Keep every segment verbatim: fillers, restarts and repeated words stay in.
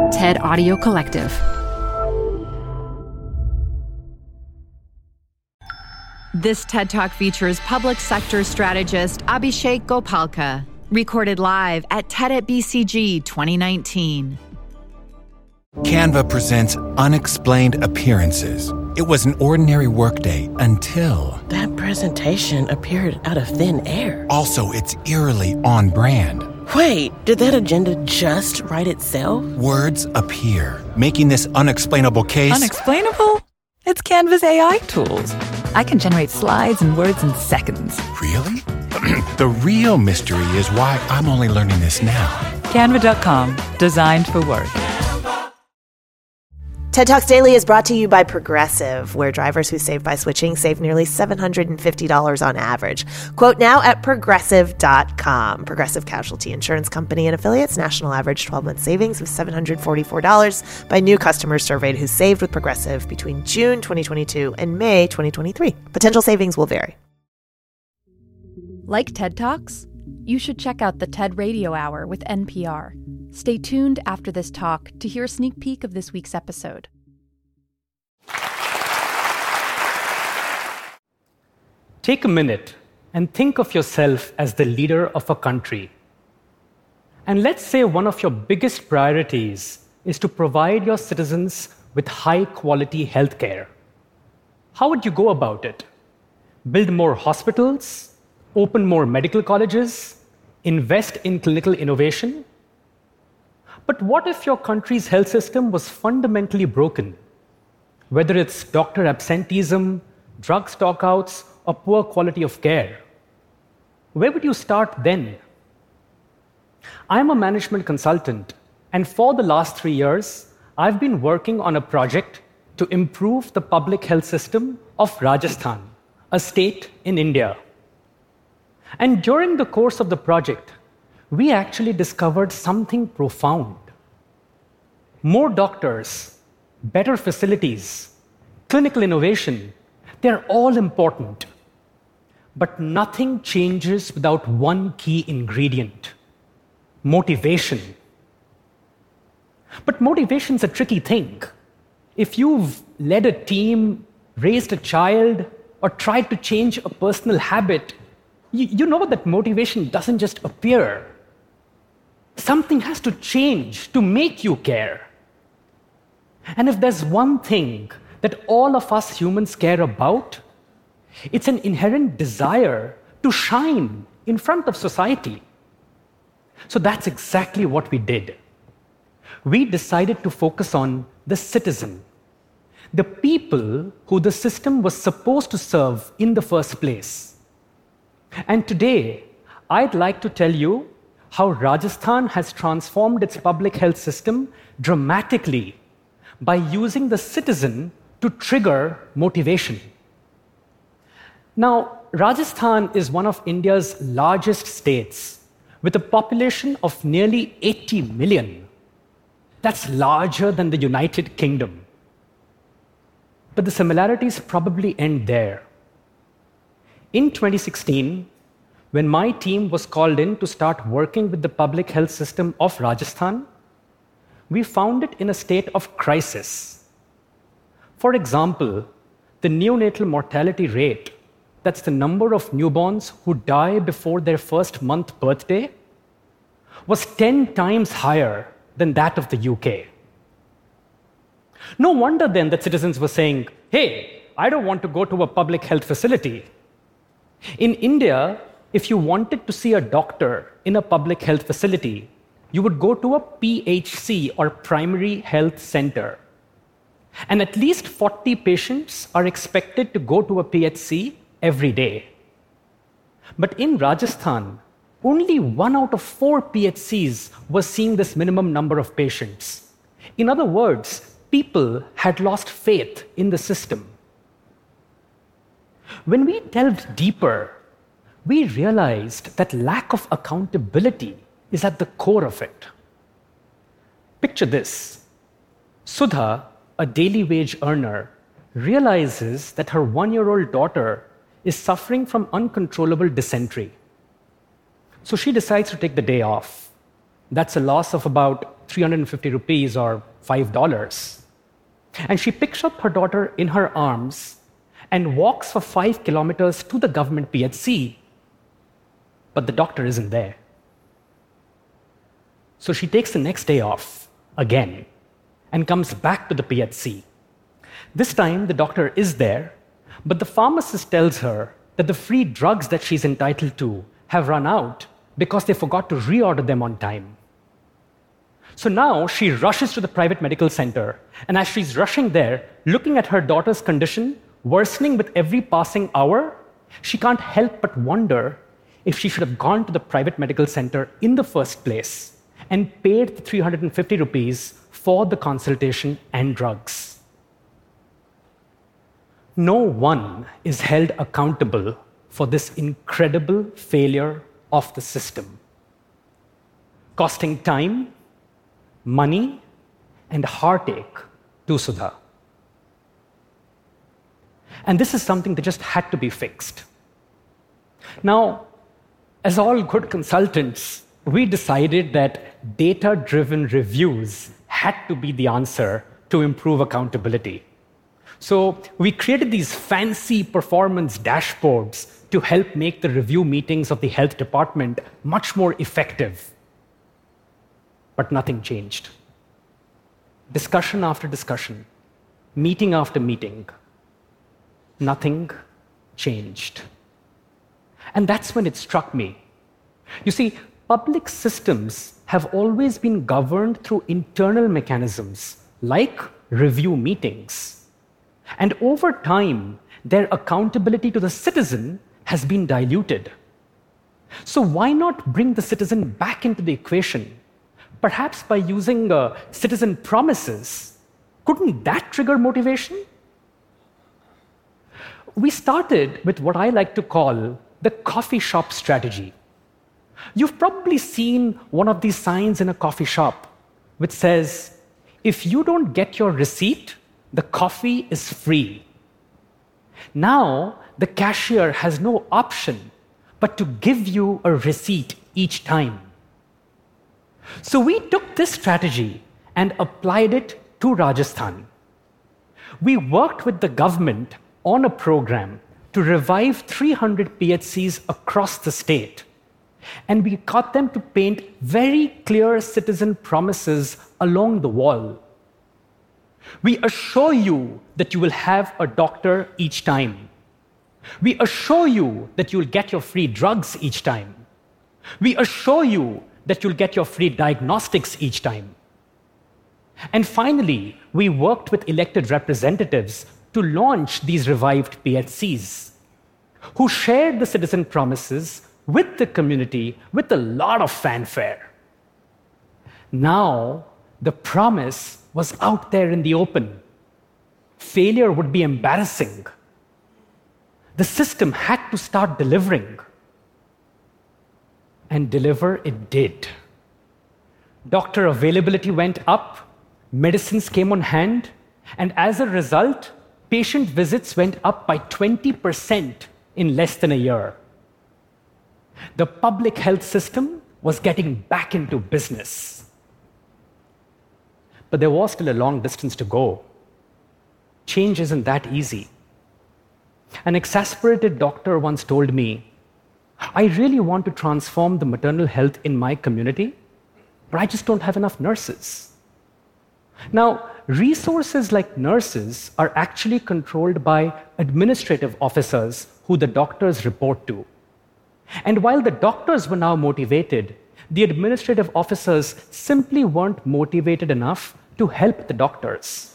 TED Audio Collective. This TED Talk features public sector strategist Abhishek Gopalka, recorded live at TED at B C G twenty nineteen. Canva presents Unexplained Appearances. It was an ordinary workday until... That presentation appeared out of thin air. Also, it's eerily on brand. Wait, did that agenda just write itself? Words appear, making this unexplainable case... Unexplainable? It's Canva's A I tools. I can generate slides and words in seconds. Really? The real mystery is why I'm only learning this now. Canva dot com, designed for work. TED Talks Daily is brought to you by Progressive, where drivers who save by switching save nearly seven hundred fifty dollars on average. Quote now at progressive dot com. Progressive Casualty Insurance Company and affiliates. National average twelve-month savings of seven hundred forty-four dollars by new customers surveyed who saved with Progressive between June twenty twenty-two and May twenty twenty-three. Potential savings will vary. Like TED Talks? You should check out the TED Radio Hour with N P R. Stay tuned after this talk to hear a sneak peek of this week's episode. Take a minute and think of yourself as the leader of a country. And let's say one of your biggest priorities is to provide your citizens with high-quality healthcare. How would you go about it? Build more hospitals? Open more medical colleges? Invest in clinical innovation? But what if your country's health system was fundamentally broken? Whether it's doctor absenteeism, drug stockouts, or poor quality of care, where would you start then? I'm a management consultant, and for the last three years, I've been working on a project to improve the public health system of Rajasthan, a state in India. And during the course of the project, we actually discovered something profound. More doctors, better facilities, clinical innovation, they're all important. But nothing changes without one key ingredient: motivation. But motivation's a tricky thing. If you've led a team, raised a child, or tried to change a personal habit, you, you know that motivation doesn't just appear. Something has to change to make you care. And if there's one thing that all of us humans care about, it's an inherent desire to shine in front of society. So that's exactly what we did. We decided to focus on the citizen, the people who the system was supposed to serve in the first place. And today, I'd like to tell you how Rajasthan has transformed its public health system dramatically by using the citizen to trigger motivation. Now, Rajasthan is one of India's largest states, with a population of nearly eighty million. That's larger than the United Kingdom. But the similarities probably end there. In twenty sixteen, when my team was called in to start working with the public health system of Rajasthan, we found it in a state of crisis. For example, the neonatal mortality rate, that's the number of newborns who die before their first month birthday, was ten times higher than that of the U K. No wonder then that citizens were saying, hey, I don't want to go to a public health facility. In India, if you wanted to see a doctor in a public health facility, you would go to a P H C, or primary health center. And at least forty patients are expected to go to a P H C every day. But in Rajasthan, only one out of four P H Cs was seeing this minimum number of patients. In other words, people had lost faith in the system. When we delved deeper, we realized that lack of accountability is at the core of it. Picture this. Sudha, a daily wage earner, realizes that her one-year-old daughter is suffering from uncontrollable dysentery. So she decides to take the day off. That's a loss of about three hundred fifty rupees or five dollars. And she picks up her daughter in her arms and walks for five kilometers to the government P H C, but the doctor isn't there. So she takes the next day off again and comes back to the P H C. This time, the doctor is there, but the pharmacist tells her that the free drugs that she's entitled to have run out because they forgot to reorder them on time. So now she rushes to the private medical center, and as she's rushing there, looking at her daughter's condition worsening with every passing hour, she can't help but wonder if she should have gone to the private medical center in the first place and paid the three hundred fifty rupees for the consultation and drugs. No one is held accountable for this incredible failure of the system, costing time, money, and heartache to Sudha. And this is something that just had to be fixed. Now, as all good consultants, we decided that data-driven reviews had to be the answer to improve accountability. So we created these fancy performance dashboards to help make the review meetings of the health department much more effective. But nothing changed. Discussion after discussion, meeting after meeting, nothing changed. And that's when it struck me. You see, public systems have always been governed through internal mechanisms like review meetings. And over time, their accountability to the citizen has been diluted. So why not bring the citizen back into the equation? Perhaps by using uh, citizen promises. Couldn't that trigger motivation? We started with what I like to call the coffee shop strategy. You've probably seen one of these signs in a coffee shop which says, if you don't get your receipt, the coffee is free. Now, the cashier has no option but to give you a receipt each time. So we took this strategy and applied it to Rajasthan. We worked with the government on a program to revive three hundred P H Cs across the state. And we got them to paint very clear citizen promises along the wall. We assure you that you will have a doctor each time. We assure you that you'll get your free drugs each time. We assure you that you'll get your free diagnostics each time. And finally, we worked with elected representatives to launch these revived P H Cs, who shared the citizen promises with the community with a lot of fanfare. Now, the promise was out there in the open. Failure would be embarrassing. The system had to start delivering. And deliver it did. Doctor availability went up, medicines came on hand, and as a result, patient visits went up by twenty percent in less than a year. The public health system was getting back into business. But there was still a long distance to go. Change isn't that easy. An exasperated doctor once told me, I really want to transform the maternal health in my community, but I just don't have enough nurses. Now, resources like nurses are actually controlled by administrative officers who the doctors report to. And while the doctors were now motivated, the administrative officers simply weren't motivated enough to help the doctors.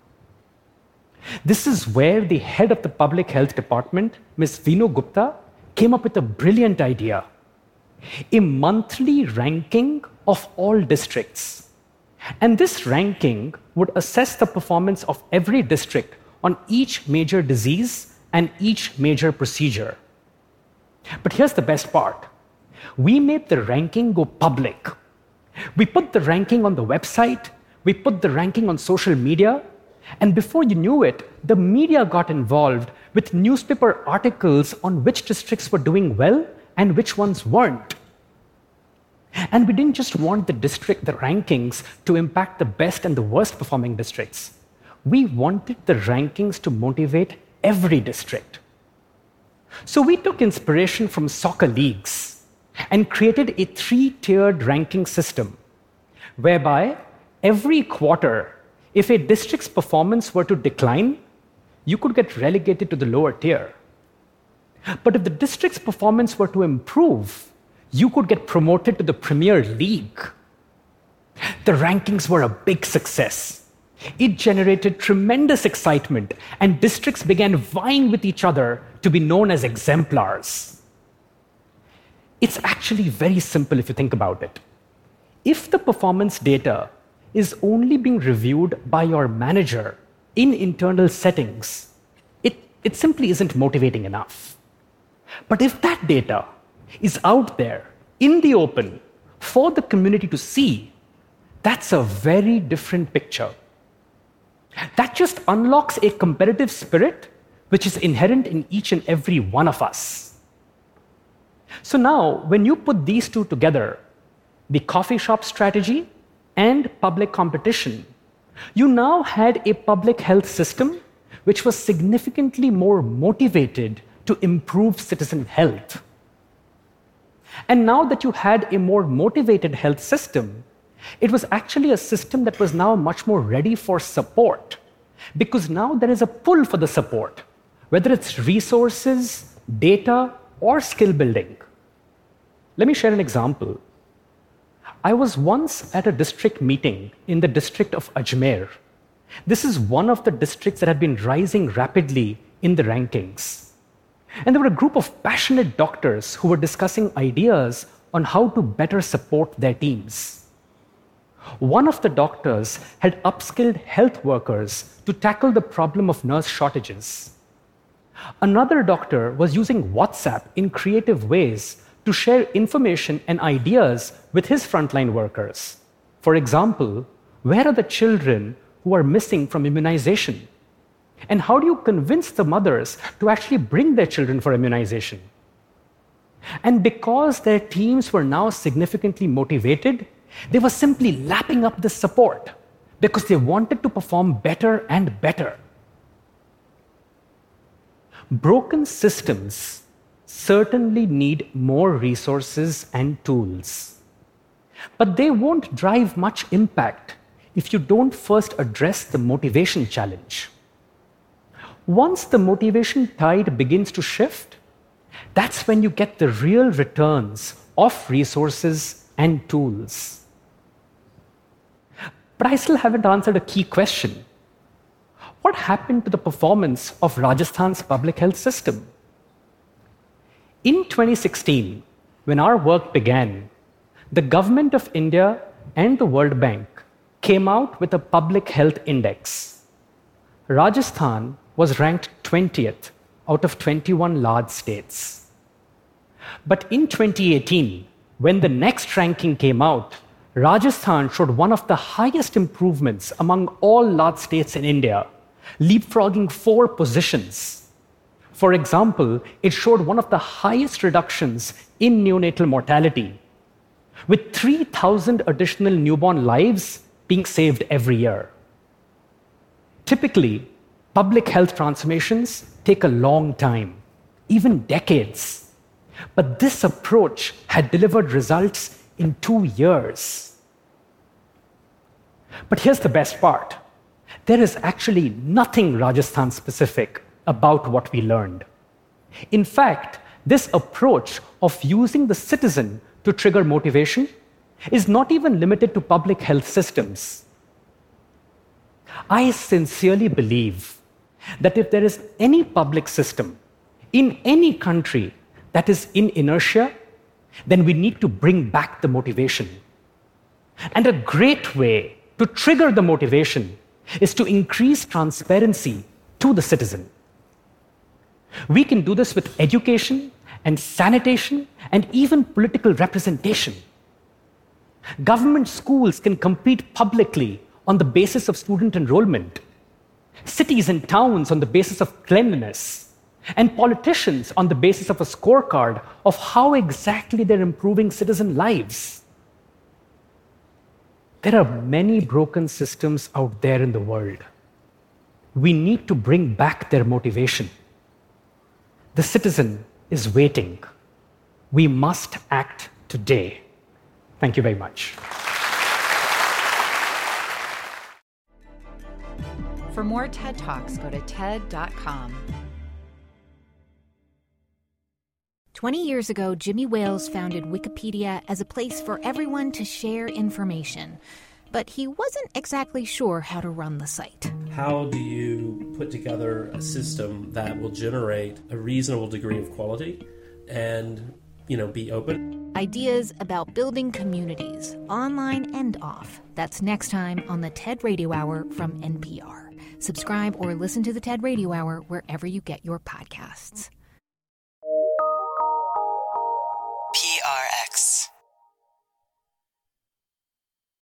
This is where the head of the public health department, Miz Veenu Gupta, came up with a brilliant idea. A monthly ranking of all districts. And this ranking would assess the performance of every district on each major disease and each major procedure. But here's the best part. We made the ranking go public. We put the ranking on the website, we put the ranking on social media, and before you knew it, the media got involved with newspaper articles on which districts were doing well and which ones weren't. And we didn't just want the district, the rankings, to impact the best and the worst performing districts. We wanted the rankings to motivate every district. So we took inspiration from soccer leagues and created a three-tiered ranking system, whereby every quarter, if a district's performance were to decline, you could get relegated to the lower tier. But if the district's performance were to improve, you could get promoted to the Premier League. The rankings were a big success. It generated tremendous excitement, and districts began vying with each other to be known as exemplars. It's actually very simple if you think about it. If the performance data is only being reviewed by your manager in internal settings, it, it simply isn't motivating enough. But if that data is out there in the open for the community to see, that's a very different picture. That just unlocks a competitive spirit which is inherent in each and every one of us. So now, when you put these two together, the coffee shop strategy and public competition, you now had a public health system which was significantly more motivated to improve citizen health. And now that you had a more motivated health system, it was actually a system that was now much more ready for support, because now there is a pull for the support, whether it's resources, data, or skill building. Let me share an example. I was once at a district meeting in the district of Ajmer. This is one of the districts that had been rising rapidly in the rankings. And there were a group of passionate doctors who were discussing ideas on how to better support their teams. One of the doctors had upskilled health workers to tackle the problem of nurse shortages. Another doctor was using WhatsApp in creative ways to share information and ideas with his frontline workers. For example, where are the children who are missing from immunization? And how do you convince the mothers to actually bring their children for immunization? And because their teams were now significantly motivated, they were simply lapping up this support because they wanted to perform better and better. Broken systems certainly need more resources and tools, but they won't drive much impact if you don't first address the motivation challenge. Once the motivation tide begins to shift, that's when you get the real returns of resources and tools. But I still haven't answered a key question. What happened to the performance of Rajasthan's public health system? In twenty sixteen, when our work began, the Government of India and the World Bank came out with a public health index. Rajasthan was ranked twentieth out of twenty-one large states. But in twenty eighteen, when the next ranking came out, Rajasthan showed one of the highest improvements among all large states in India, leapfrogging four positions. For example, it showed one of the highest reductions in neonatal mortality, with three thousand additional newborn lives being saved every year. Typically, public health transformations take a long time, even decades. But this approach had delivered results in two years. But here's the best part. There is actually nothing Rajasthan-specific about what we learned. In fact, this approach of using the citizen to trigger motivation is not even limited to public health systems. I sincerely believe that if there is any public system in any country that is in inertia, then we need to bring back the motivation. And a great way to trigger the motivation is to increase transparency to the citizen. We can do this with education and sanitation and even political representation. Government schools can compete publicly on the basis of student enrollment, cities and towns on the basis of cleanliness, and politicians on the basis of a scorecard of how exactly they're improving citizen lives. There are many broken systems out there in the world. We need to bring back their motivation. The citizen is waiting. We must act today. Thank you very much. For more TED Talks, go to TED dot com. Twenty years ago, Jimmy Wales founded Wikipedia as a place for everyone to share information. But he wasn't exactly sure how to run the site. How do you put together a system that will generate a reasonable degree of quality and, you know, be open? Ideas about building communities, online and off. That's next time on the TED Radio Hour from N P R. Subscribe or listen to the TED Radio Hour wherever you get your podcasts.